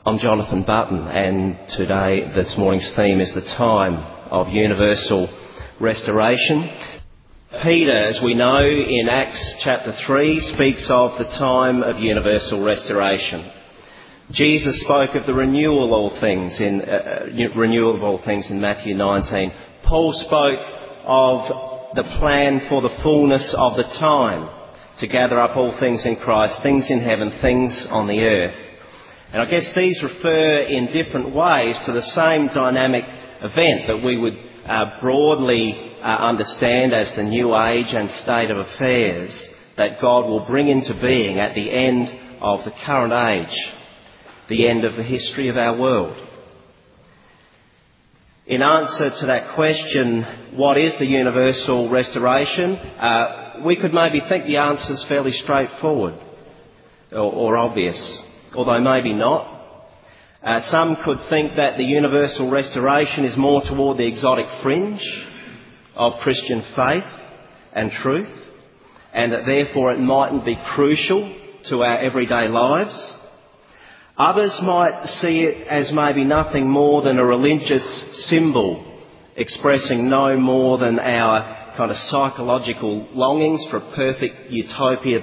I'm Jonathan Button, and this morning's theme is the time of universal restoration. Peter, as we know in Acts chapter 3, speaks of the time of universal restoration. Jesus spoke of the renewal of all things in Matthew 19. Paul spoke of the plan for the fullness of the time to gather up all things in Christ, things in heaven, things on the earth. And I guess these refer in different ways to the same dynamic event that we would broadly understand as the new age and state of affairs that God will bring into being at the end of the current age, the end of the history of our world. In answer to that question, what is the universal restoration? We could maybe think the answer is fairly straightforward or obvious, although maybe not. Some could think that the universal restoration is more toward the exotic fringe of Christian faith and truth, and that therefore it mightn't be crucial to our everyday lives. Others might see it as maybe nothing more than a religious symbol expressing no more than our kind of psychological longings for a perfect utopia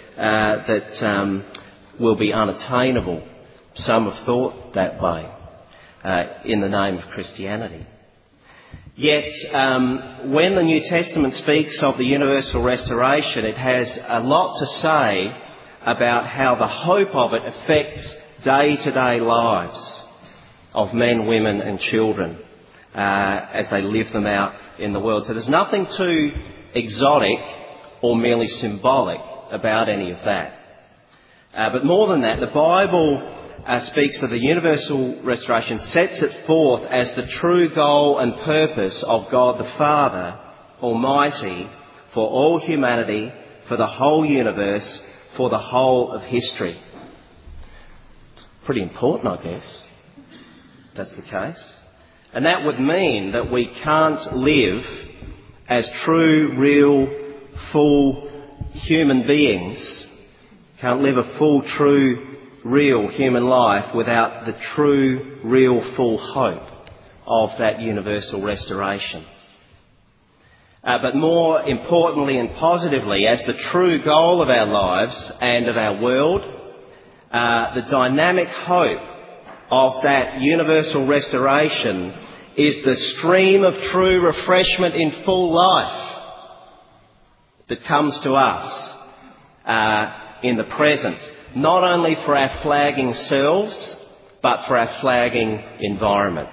that will be unattainable. Some have thought that way in the name of Christianity. Yet, when the New Testament speaks of the universal restoration, it has a lot to say about how the hope of it affects day-to-day lives of men, women and children as they live them out in the world. So there's nothing too exotic or merely symbolic about any of that. But more than that, the Bible speaks of the universal restoration, sets it forth as the true goal and purpose of God the Father Almighty for all humanity, for the whole universe, for the whole of history. It's pretty important, I guess, if that's the case. And that would mean that we can't live as true, real, full human beings, can't live a full, true, real human life without the true, real, full hope of that universal restoration. But more importantly and positively, as the true goal of our lives and of our world, the dynamic hope of that universal restoration is the stream of true refreshment in full life that comes to us in the present, not only for our flagging selves, but for our flagging environment.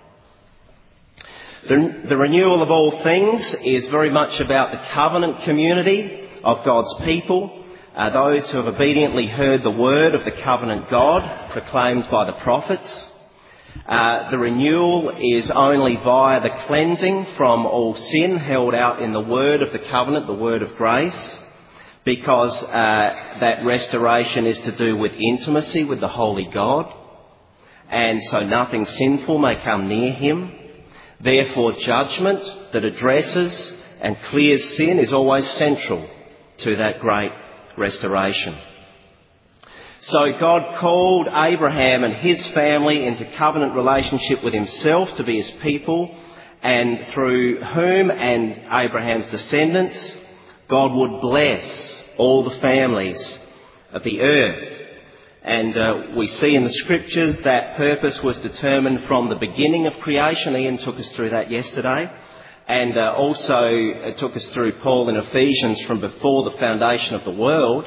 The renewal of all things is very much about the covenant community of God's people, those who have obediently heard the word of the covenant God proclaimed by the prophets. The renewal is only via the cleansing from all sin held out in the word of the covenant, the word of grace, because that restoration is to do with intimacy with the holy God, and so nothing sinful may come near him. Therefore, judgment that addresses and clears sin is always central to that great restoration. So God called Abraham and his family into covenant relationship with himself to be his people, and through whom and Abraham's descendants, God would bless all the families of the earth. And we see in the scriptures that purpose was determined from the beginning of creation. Ian took us through that yesterday. And also took us through Paul in Ephesians from before the foundation of the world.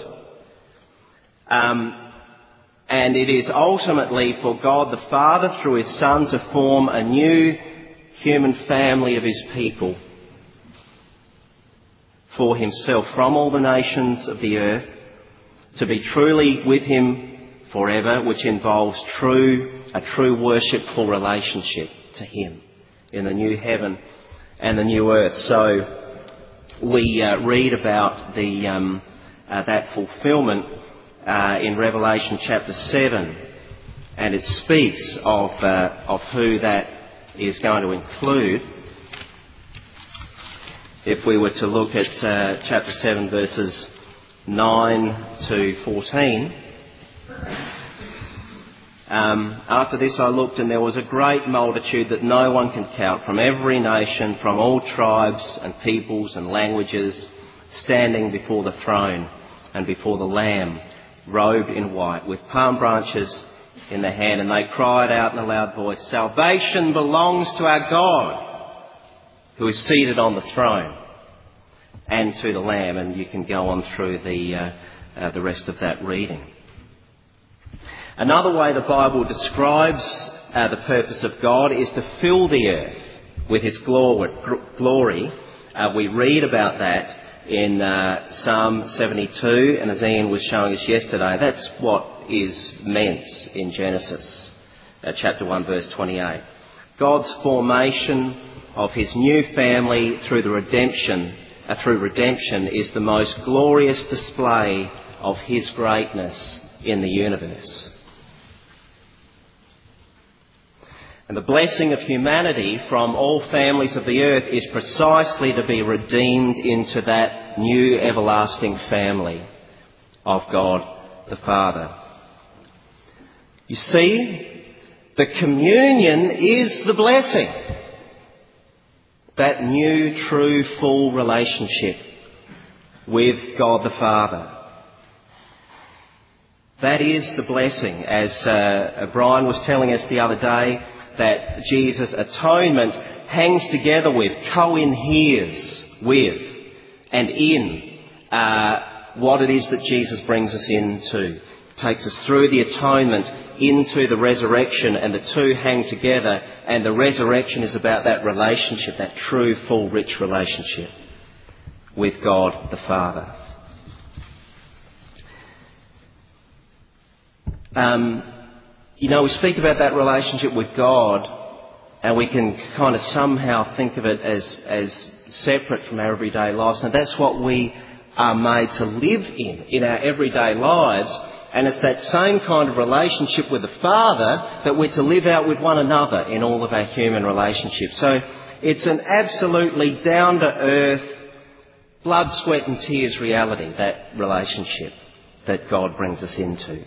And it is ultimately for God the Father through his Son to form a new human family of his people for himself from all the nations of the earth, to be truly with him forever, which involves a true worshipful relationship to him in the new heaven and the new earth. So we read about that fulfilment in Revelation chapter 7, and it speaks of who that is going to include. If we were to look at chapter 7 verses 9 to 14, After this I looked, and there was a great multitude that no one can count, from every nation, from all tribes and peoples and languages, standing before the throne and before the Lamb, robed in white, with palm branches in their hand. And they cried out in a loud voice, "Salvation belongs to our God, who is seated on the throne, and to the Lamb." And you can go on through the rest of that reading. Another way the Bible describes the purpose of God is to fill the earth with his glory. We read about that in Psalm 72, and as Ian was showing us yesterday, that's what is meant in Genesis chapter 1 verse 28. God's formation of his new family through redemption is the most glorious display of his greatness in the universe. And the blessing of humanity from all families of the earth is precisely to be redeemed into that new everlasting family of God the Father. You see, the communion is the blessing. That new, true, full relationship with God the Father. That is the blessing, as Brian was telling us the other day, that Jesus' atonement hangs together with, co-inheres with, and in what it is that Jesus brings us into. Takes us through the atonement into the resurrection, and the two hang together, and the resurrection is about that relationship, that true, full, rich relationship with God the Father. We speak about that relationship with God, and we can kind of somehow think of it as separate from our everyday lives. And that's what we are made to live in our everyday lives. And it's that same kind of relationship with the Father that we're to live out with one another in all of our human relationships. So it's an absolutely down-to-earth, blood, sweat and tears reality, that relationship that God brings us into.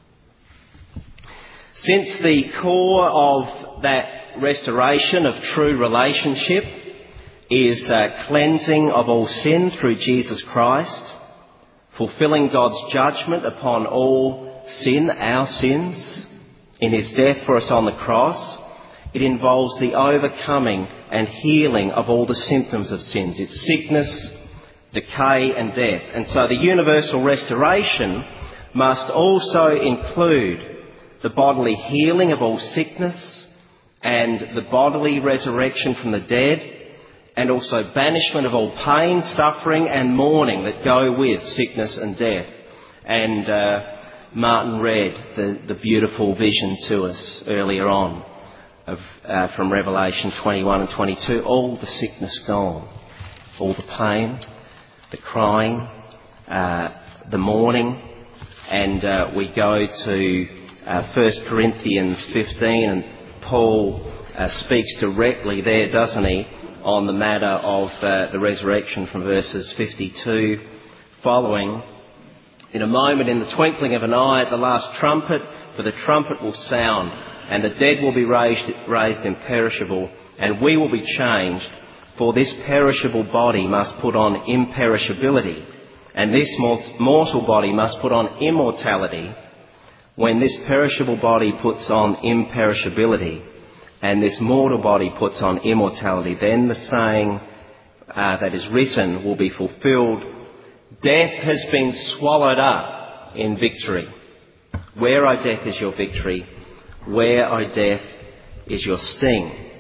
Since the core of that restoration of true relationship is cleansing of all sin through Jesus Christ, fulfilling God's judgment upon all sin, our sins, in his death for us on the cross, it involves the overcoming and healing of all the symptoms of sins. It's sickness, decay and death. And so the universal restoration must also include the bodily healing of all sickness and the bodily resurrection from the dead, and also banishment of all pain, suffering and mourning that go with sickness and death. And Martin read the beautiful vision to us earlier on from Revelation 21 and 22. All the sickness gone, all the pain, the crying, the mourning. And we go to 1 Corinthians 15, and Paul speaks directly there, doesn't he, on the matter of the resurrection from verses 52 following. In a moment, in the twinkling of an eye, at the last trumpet, for the trumpet will sound, and the dead will be raised imperishable, and we will be changed. For this perishable body must put on imperishability, and this mortal body must put on immortality. When this perishable body puts on imperishability, and this mortal body puts on immortality, then the saying that is written will be fulfilled: death has been swallowed up in victory. Where, O death, is your victory? Where, O death, is your sting?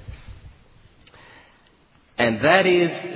And that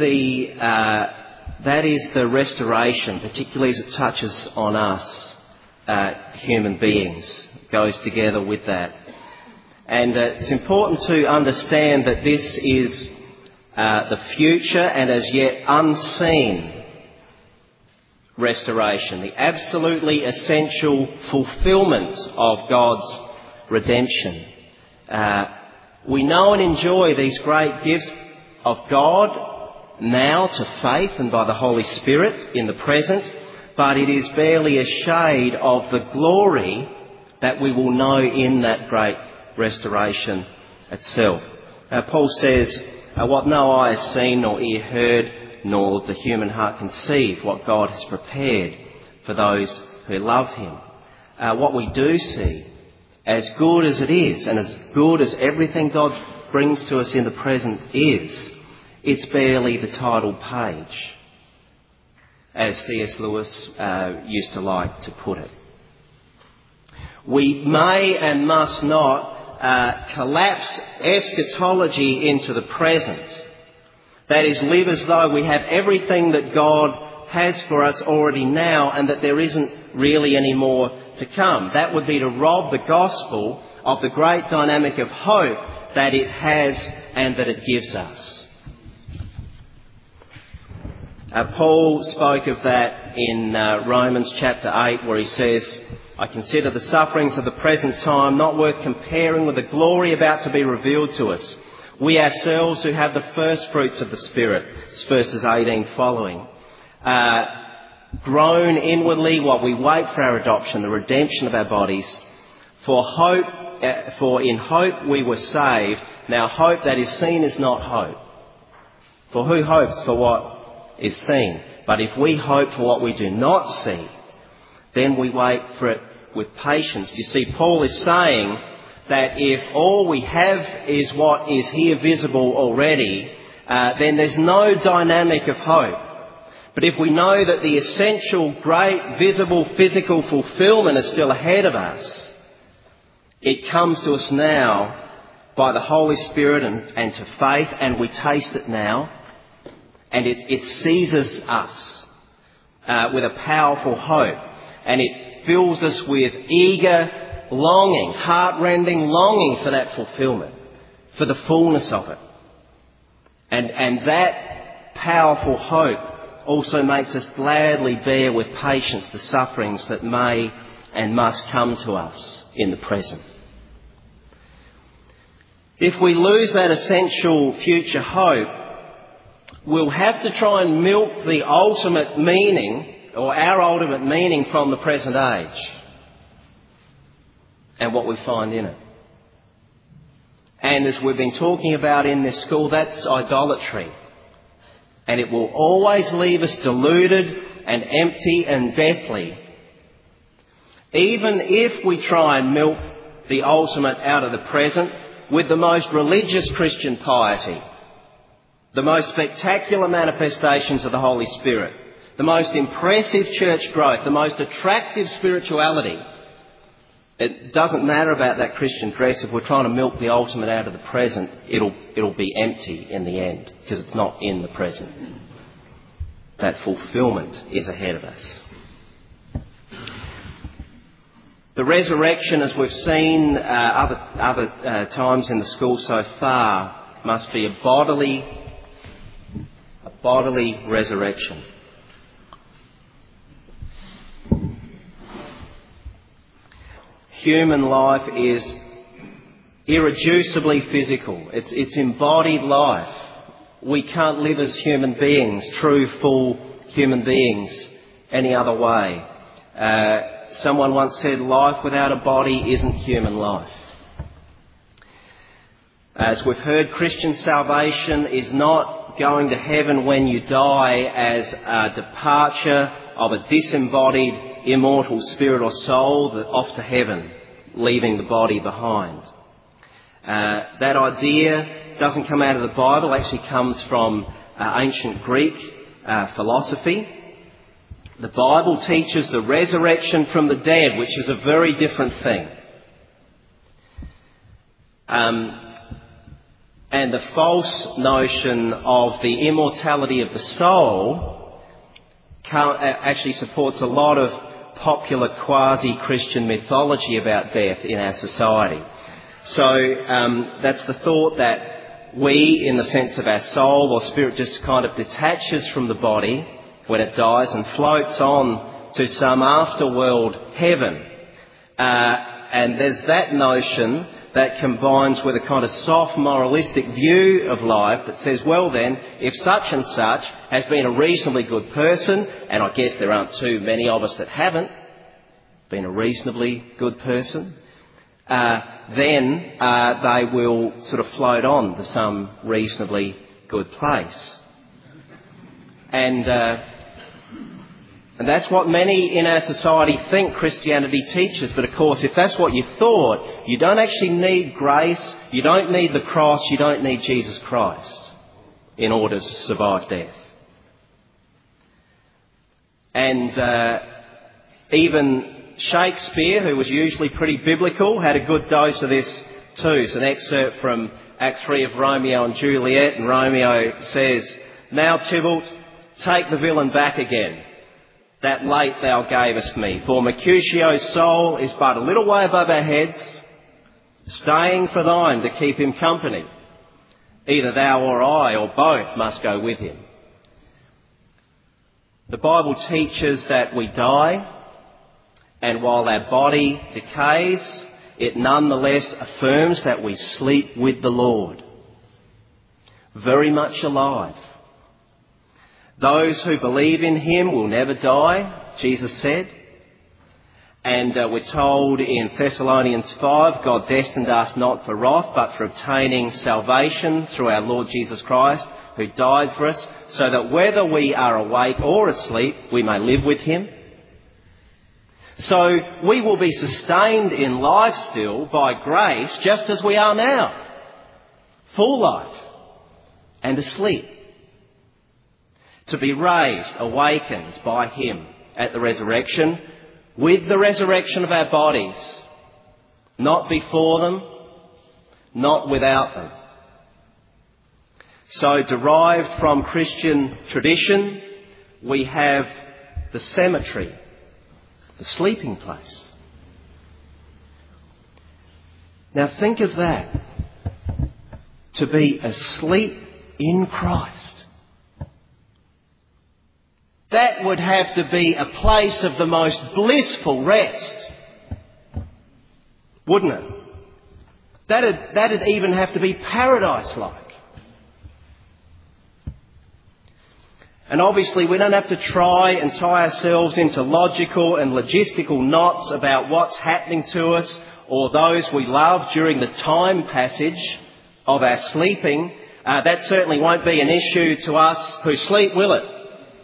is the restoration, particularly as it touches on us, human beings. It goes together with that. And it's important to understand that this is the future and as yet unseen restoration, the absolutely essential fulfilment of God's redemption. We know and enjoy these great gifts of God now to faith and by the Holy Spirit in the present, but it is barely a shade of the glory that we will know in that great restoration itself. Paul says, what no eye has seen, nor ear heard, nor the human heart conceived, what God has prepared for those who love him. What we do see, as good as it is, and as good as everything God brings to us in the present is, it's barely the title page, as C.S. Lewis used to like to put it. We may and must not collapse eschatology into the present. That is, live as though we have everything that God has for us already now and that there isn't really any more to come. That would be to rob the gospel of the great dynamic of hope that it has and that it gives us. Paul spoke of that in Romans chapter 8, where he says, I consider the sufferings of the present time not worth comparing with the glory about to be revealed to us. We ourselves who have the first fruits of the Spirit, verses 18 following, groan inwardly while we wait for our adoption, the redemption of our bodies. For in hope we were saved. Now hope that is seen is not hope. For who hopes for what is seen? But if we hope for what we do not see, then we wait for it with patience. You see, Paul is saying that if all we have is what is here visible already, then there's no dynamic of hope. But if we know that the essential, great, visible, physical fulfilment is still ahead of us, it comes to us now by the Holy Spirit and to faith, and we taste it now, and it seizes us with a powerful hope, and it fills us with eager longing, heart-rending longing for that fulfilment, for the fullness of it. And that powerful hope also makes us gladly bear with patience the sufferings that may and must come to us in the present. If we lose that essential future hope, we'll have to try and milk the ultimate meaning, or our ultimate meaning, from the present age and what we find in it. And as we've been talking about in this school, that's idolatry. And it will always leave us deluded and empty and deathly. Even if we try and milk the ultimate out of the present with the most religious Christian piety, the most spectacular manifestations of the Holy Spirit, the most impressive church growth, the most attractive spirituality, it doesn't matter about that Christian dress. If we're trying to milk the ultimate out of the present, it'll be empty in the end, because it's not in the present. That fulfilment is ahead of us. The resurrection, as we've seen other times in the school so far, must be a bodily resurrection. Human life is irreducibly physical. It's embodied life. We can't live as human beings, true, full human beings, any other way. Someone once said, life without a body isn't human life. As we've heard, Christian salvation is not going to heaven when you die as a departure of a disembodied, immortal spirit or soul off to heaven, leaving the body behind. That idea doesn't come out of the Bible, actually comes from ancient Greek philosophy. The Bible teaches the resurrection from the dead, which is a very different thing. And the false notion of the immortality of the soul actually supports a lot of popular quasi-Christian mythology about death in our society. So that's the thought that we, in the sense of our soul or spirit, just kind of detaches from the body when it dies and floats on to some afterworld heaven. And there's that notion that combines with a kind of soft moralistic view of life that says, well then, if such and such has been a reasonably good person, and I guess there aren't too many of us that haven't, been a reasonably good person, then they will sort of float on to some reasonably good place. And that's what many in our society think Christianity teaches. But of course, if that's what you thought, you don't actually need grace, you don't need the cross, you don't need Jesus Christ in order to survive death. And even Shakespeare, who was usually pretty biblical, had a good dose of this too. It's an excerpt from Act 3 of Romeo and Juliet, and Romeo says, "Now, Tybalt, take the villain back again, that late thou gavest me, for Mercutio's soul is but a little way above our heads, staying for thine to keep him company. Either thou or I or both must go with him." The Bible teaches that we die, and while our body decays, it nonetheless affirms that we sleep with the Lord, very much alive. Those who believe in him will never die, Jesus said. And we're told in Thessalonians 5, God destined us not for wrath, but for obtaining salvation through our Lord Jesus Christ, who died for us, so that whether we are awake or asleep, we may live with him. So we will be sustained in life still by grace, just as we are now, full life and asleep, to be raised, awakened by him at the resurrection, with the resurrection of our bodies, not before them, not without them. So derived from Christian tradition, we have the cemetery, the sleeping place. Now think of that, to be asleep in Christ. That would have to be a place of the most blissful rest, wouldn't it? That'd even have to be paradise-like. And obviously we don't have to try and tie ourselves into logical and logistical knots about what's happening to us or those we love during the time passage of our sleeping. That certainly won't be an issue to us who sleep, will it?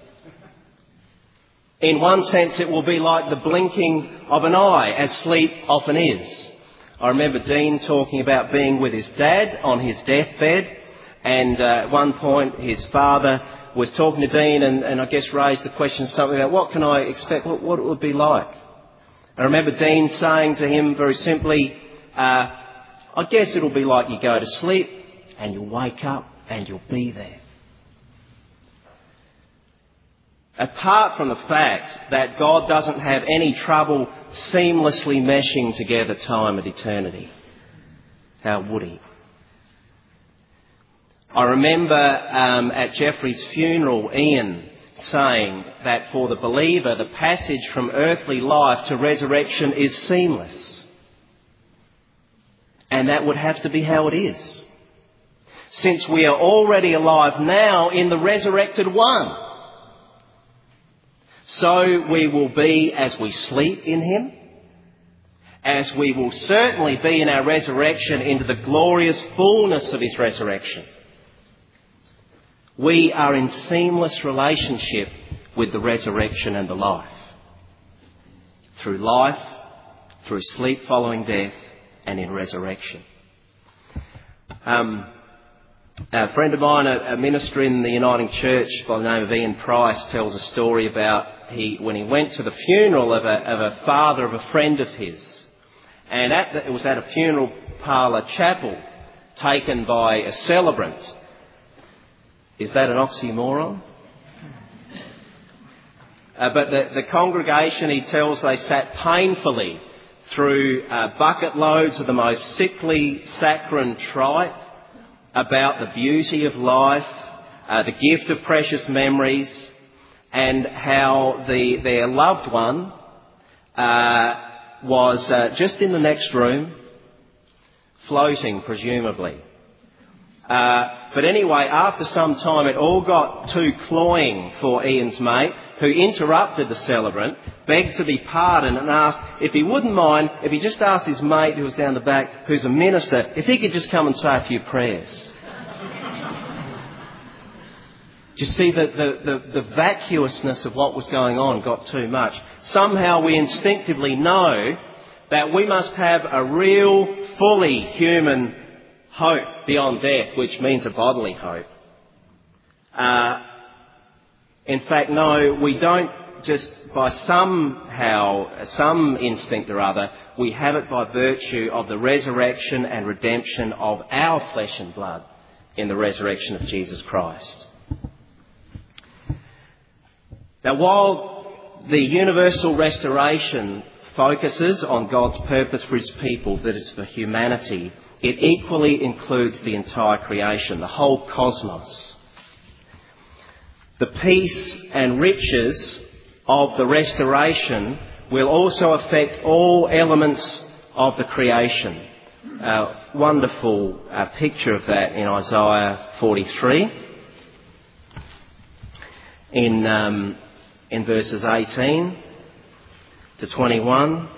In one sense, it will be like the blinking of an eye, as sleep often is. I remember Dean talking about being with his dad on his deathbed, and at one point his father was talking to Dean and I guess raised the question something about what can I expect, what it would be like. I remember Dean saying to him very simply, I guess it'll be like you go to sleep and you'll wake up and you'll be there. Apart from the fact that God doesn't have any trouble seamlessly meshing together time and eternity. How would he? I remember at Jeffrey's funeral, Ian saying that for the believer, the passage from earthly life to resurrection is seamless. And that would have to be how it is, since we are already alive now in the resurrected one. So we will be as we sleep in him, as we will certainly be in our resurrection into the glorious fullness of his resurrection. We are in seamless relationship with the resurrection and the life. Through life, through sleep following death, and in resurrection. A friend of mine, a minister in the Uniting Church by the name of Ian Price, tells a story about when he went to the funeral of a father of a friend of his. And it was at a funeral parlour chapel taken by a celebrant. Is that an oxymoron? But the congregation, he tells, they sat painfully through bucket loads of the most sickly saccharine tripe about the beauty of life, the gift of precious memories, and how their loved one was just in the next room, floating presumably, But anyway, after some time, it all got too cloying for Ian's mate, who interrupted the celebrant, begged to be pardoned and asked if he wouldn't mind if he just asked his mate who was down the back, who's a minister, if he could just come and say a few prayers. Do you see the vacuousness of what was going on got too much? Somehow we instinctively know that we must have a real, fully human hope beyond death, which means a bodily hope. In fact, no, we don't just by some instinct or other. We have it by virtue of the resurrection and redemption of our flesh and blood in the resurrection of Jesus Christ. Now, while the universal restoration focuses on God's purpose for his people, that is for humanity, it equally includes the entire creation, the whole cosmos. The peace and riches of the restoration will also affect all elements of the creation. A wonderful picture of that in Isaiah 43. In verses 18 to 21.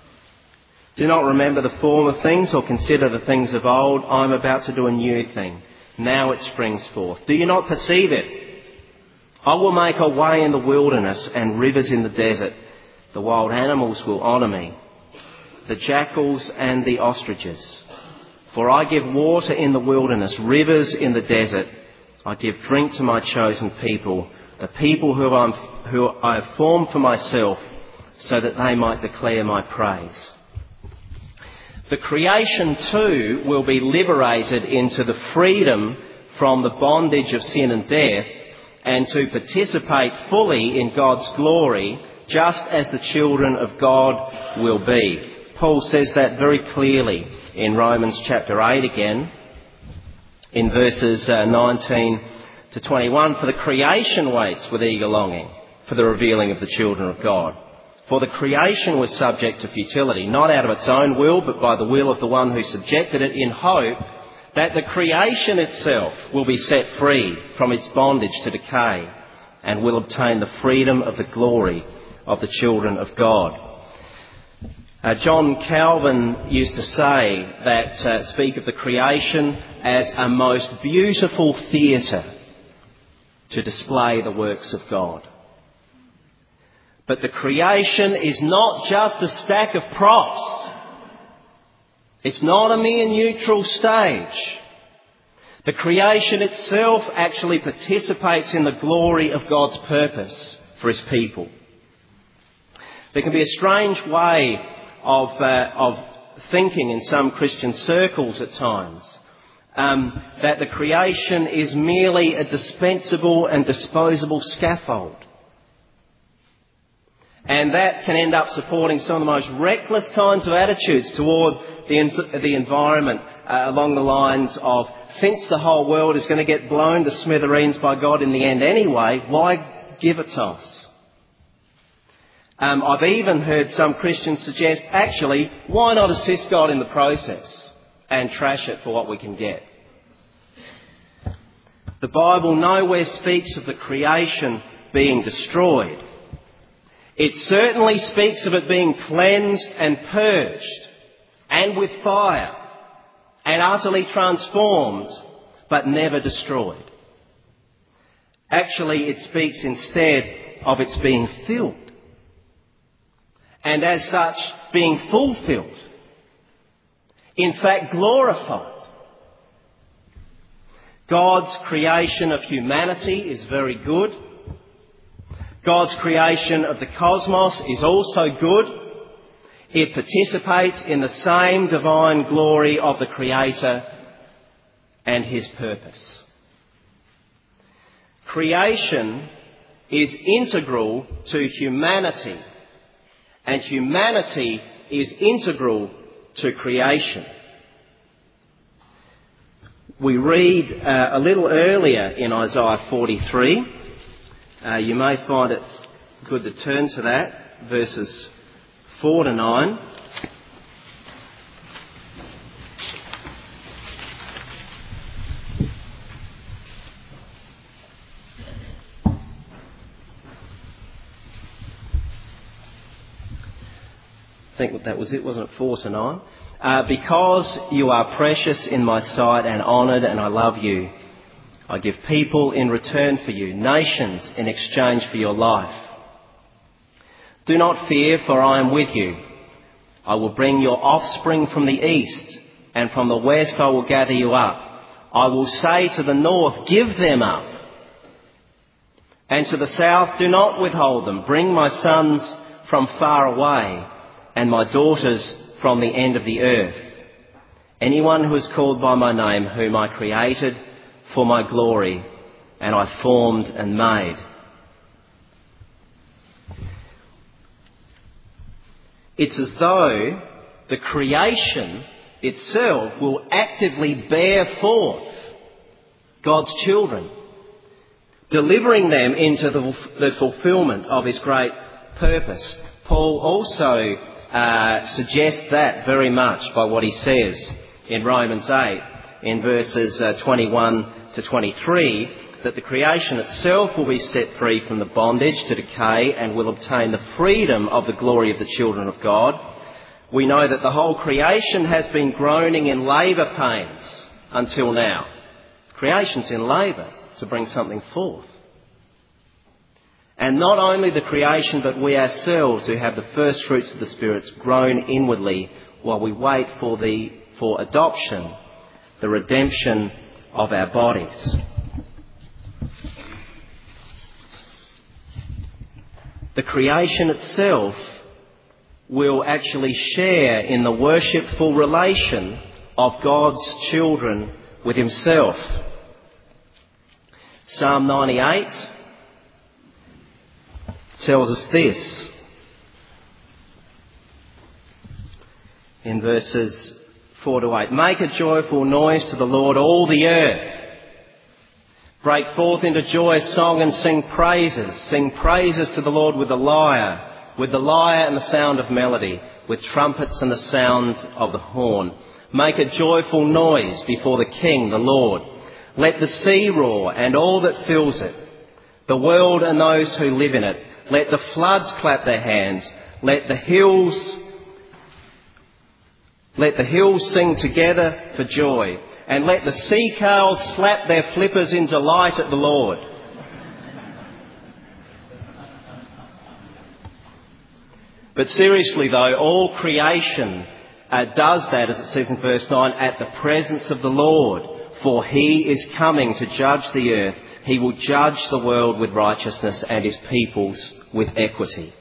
Do not remember the former things or consider the things of old. I am about to do a new thing. Now it springs forth. Do you not perceive it? I will make a way in the wilderness and rivers in the desert. The wild animals will honour me, the jackals and the ostriches. For I give water in the wilderness, rivers in the desert. I give drink to my chosen people, the people who I have formed for myself, so that they might declare my praise. The creation too will be liberated into the freedom from the bondage of sin and death, and to participate fully in God's glory, just as the children of God will be. Paul says that very clearly in Romans chapter 8 again, in verses 19 to 21, for the creation waits with eager longing for the revealing of the children of God. For the creation was subject to futility, not out of its own will, but by the will of the one who subjected it, in hope that the creation itself will be set free from its bondage to decay and will obtain the freedom of the glory of the children of God. John Calvin used to say that, speak of the creation as a most beautiful theatre to display the works of God. But the creation is not just a stack of props. It's not a mere neutral stage. The creation itself actually participates in the glory of God's purpose for his people. There can be a strange way of thinking in some Christian circles at times, that the creation is merely a dispensable and disposable scaffold. And that can end up supporting some of the most reckless kinds of attitudes toward the environment, along the lines of, since the whole world is going to get blown to smithereens by God in the end anyway, why give it to us? I've even heard some Christians suggest, actually, why not assist God in the process and trash it for what we can get? The Bible nowhere speaks of the creation being destroyed. It certainly speaks of it being cleansed and purged, and with fire, and utterly transformed, but never destroyed. Actually, it speaks instead of its being filled, and as such, being fulfilled. In fact, glorified. God's creation of humanity is very good. God's creation of the cosmos is also good. It participates in the same divine glory of the Creator and his purpose. Creation is integral to humanity, and humanity is integral to creation. We read a little earlier in Isaiah 43. You may find it good to turn to that, verses 4 to 9. I think that was it, wasn't it? 4-9. Because you are precious in my sight and honoured, and I love you, I give people in return for you, nations in exchange for your life. Do not fear, for I am with you. I will bring your offspring from the east, and from the west I will gather you up. I will say to the north, give them up. And to the south, do not withhold them. Bring my sons from far away, and my daughters from the end of the earth. Anyone who is called by my name, whom I created for my glory, and I formed and made. It's as though the creation itself will actively bear forth God's children, delivering them into the fulfilment of his great purpose. Paul also suggests that very much by what he says in Romans 8 in verses 21 to 23, that the creation itself will be set free from the bondage to decay and will obtain the freedom of the glory of the children of God. We know that the whole creation has been groaning in labour pains until now. Creation's in labour to bring something forth. And not only the creation, but we ourselves who have the first fruits of the Spirit groan inwardly while we wait for adoption, the redemption of our bodies. The creation itself will actually share in the worshipful relation of God's children with himself. Psalm 98 tells us this in verses 4 to 8. Make a joyful noise to the Lord, all the earth. Break forth into joyous song and sing praises. Sing praises to the Lord with the lyre and the sound of melody, with trumpets and the sound of the horn. Make a joyful noise before the King, the Lord. Let the sea roar and all that fills it, the world and those who live in it. Let the floods clap their hands. Let the hills sing together for joy. And let the sea cows slap their flippers in delight at the Lord. But seriously though, all creation does that, as it says in verse 9, at the presence of the Lord. For he is coming to judge the earth. He will judge the world with righteousness and his peoples with equity.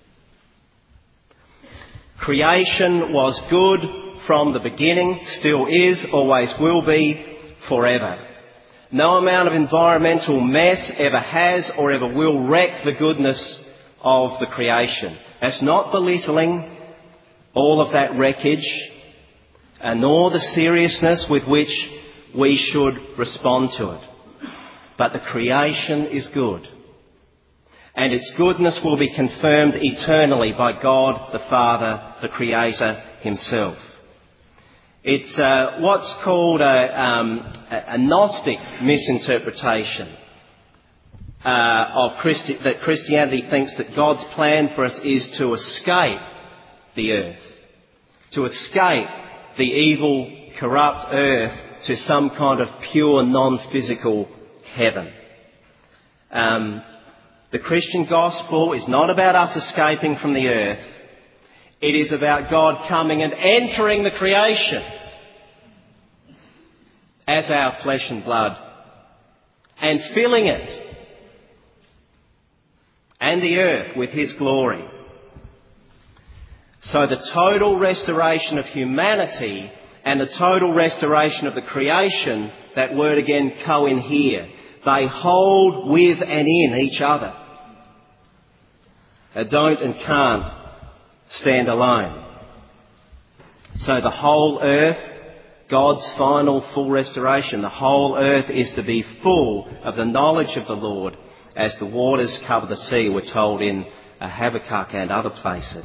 Creation was good from the beginning, still is, always will be, forever. No amount of environmental mess ever has or ever will wreck the goodness of the creation. That's not belittling all of that wreckage, nor the seriousness with which we should respond to it. But the creation is good. And its goodness will be confirmed eternally by God the Father, the Creator himself. It's what's called a Gnostic misinterpretation that Christianity thinks that God's plan for us is to escape the earth, to escape the evil, corrupt earth to some kind of pure, non-physical heaven. The Christian gospel is not about us escaping from the earth. It is about God coming and entering the creation as our flesh and blood and filling it and the earth with his glory. So the total restoration of humanity and the total restoration of the creation, that word again, co-inhere, they hold with and in each other. They don't and can't stand alone. So the whole earth, God's final full restoration, the whole earth is to be full of the knowledge of the Lord as the waters cover the sea, we're told in Habakkuk and other places.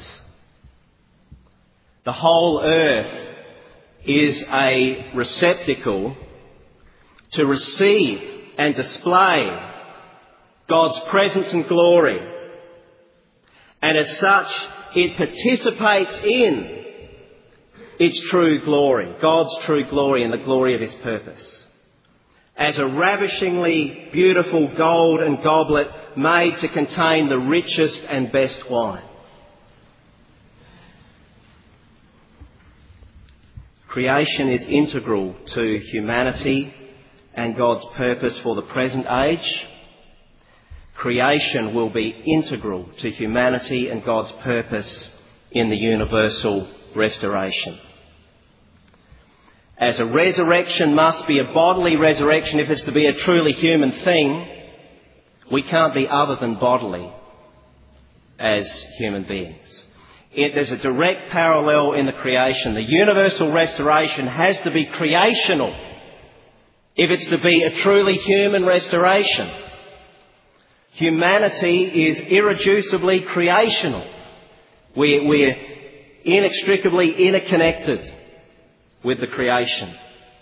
The whole earth is a receptacle to receive and display God's presence and glory. And as such, it participates in its true glory, God's true glory and the glory of his purpose. As a ravishingly beautiful golden goblet made to contain the richest and best wine. Creation is integral to humanity and God's purpose for the present age. Creation will be integral to humanity and God's purpose in the universal restoration. As a resurrection must be a bodily resurrection if it's to be a truly human thing, we can't be other than bodily as human beings. There's a direct parallel in the creation. The universal restoration has to be creational if it's to be a truly human restoration. Humanity is irreducibly creational. We're inextricably interconnected with the creation.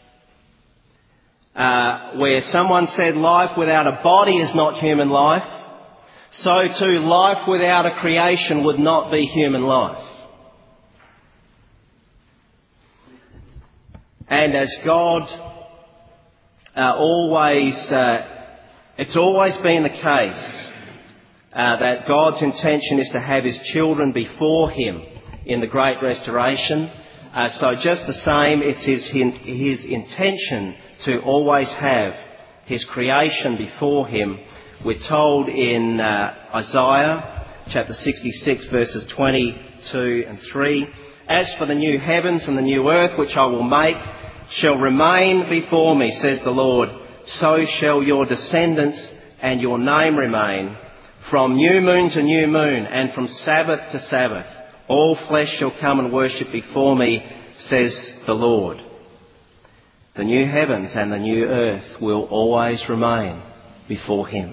Where someone said life without a body is not human life, so too life without a creation would not be human life. And as God it's always been the case that God's intention is to have his children before him in the great restoration. So just the same, it's his intention to always have his creation before him. We're told in Isaiah chapter 66 verses 22 and 3, "As for the new heavens and the new earth which I will make shall remain before me, says the Lord, so shall your descendants and your name remain. From new moon to new moon and from Sabbath to Sabbath, all flesh shall come and worship before me, says the Lord." The new heavens and the new earth will always remain before him.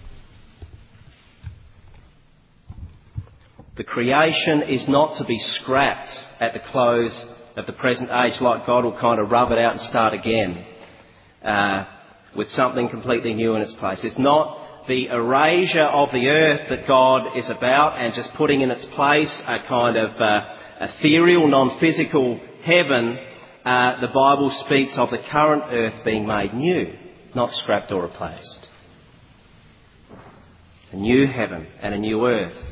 The creation is not to be scrapped at the close of the present age, like God will kind of rub it out and start again with something completely new in its place. It's not the erasure of the earth that God is about and just putting in its place a kind of ethereal, non-physical heaven. The Bible speaks of the current earth being made new, not scrapped or replaced. A new heaven and a new earth.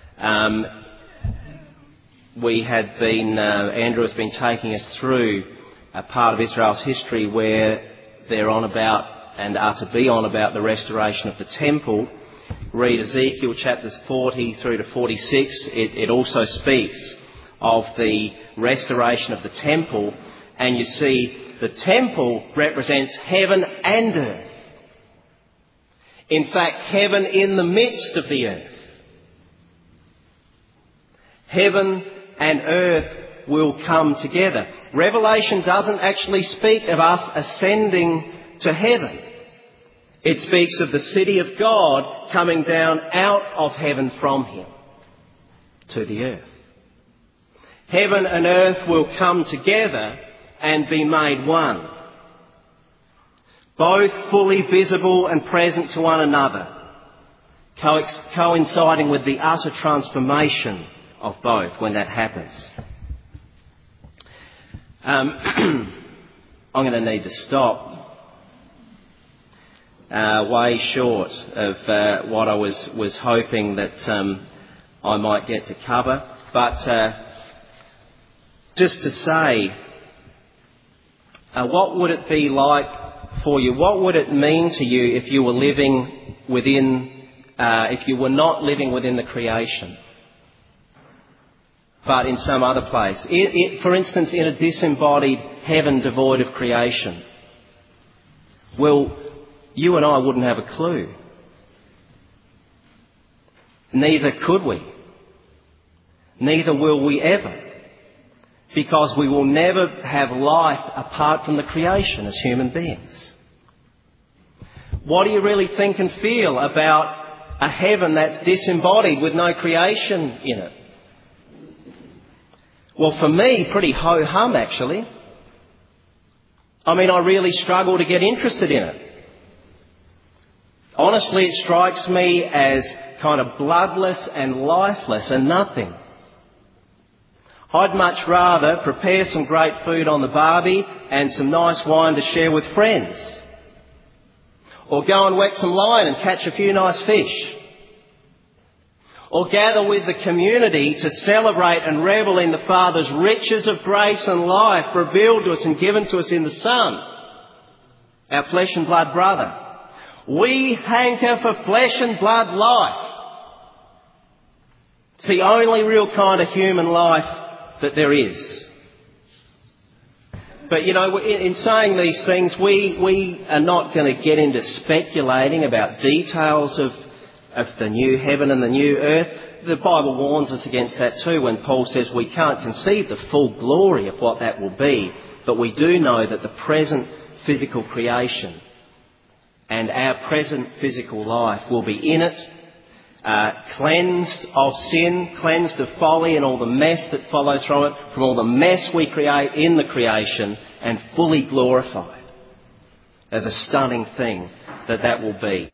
Andrew has been taking us through a part of Israel's history where they're on about and are to be on about the restoration of the temple. Read Ezekiel chapters 40 through to 46. It also speaks of the restoration of the temple, and you see the temple represents heaven and earth. In fact, heaven in the midst of the earth. Heaven and earth will come together. Revelation doesn't actually speak of us ascending to heaven. It speaks of the city of God coming down out of heaven from him to the earth. Heaven and earth will come together and be made one, both fully visible and present to one another, coinciding with the utter transformation of both when that happens. I'm going to need to stop way short of what I was hoping that I might get to cover. But just to say, what would it be like for you? What would it mean to you if you were living within, if you were not living within the creation, but in some other place? For instance, in a disembodied heaven devoid of creation. Well, you and I wouldn't have a clue. Neither could we. Neither will we ever. Because we will never have life apart from the creation as human beings. What do you really think and feel about a heaven that's disembodied with no creation in it? Well, for me, pretty ho-hum actually. I mean, I really struggle to get interested in it. Honestly, it strikes me as kind of bloodless and lifeless and nothing. I'd much rather prepare some great food on the barbie and some nice wine to share with friends. Or go and wet some line and catch a few nice fish. Or gather with the community to celebrate and revel in the Father's riches of grace and life revealed to us and given to us in the Son, our flesh and blood brother. We hanker for flesh and blood life. It's the only real kind of human life that there is. But, in saying these things, we are not going to get into speculating about details of the new heaven and the new earth. The Bible warns us against that too when Paul says we can't conceive the full glory of what that will be, but we do know that the present physical creation and our present physical life will be in it, cleansed of sin, cleansed of folly and all the mess that follows from it, from all the mess we create in the creation, and fully glorified. The stunning thing that will be.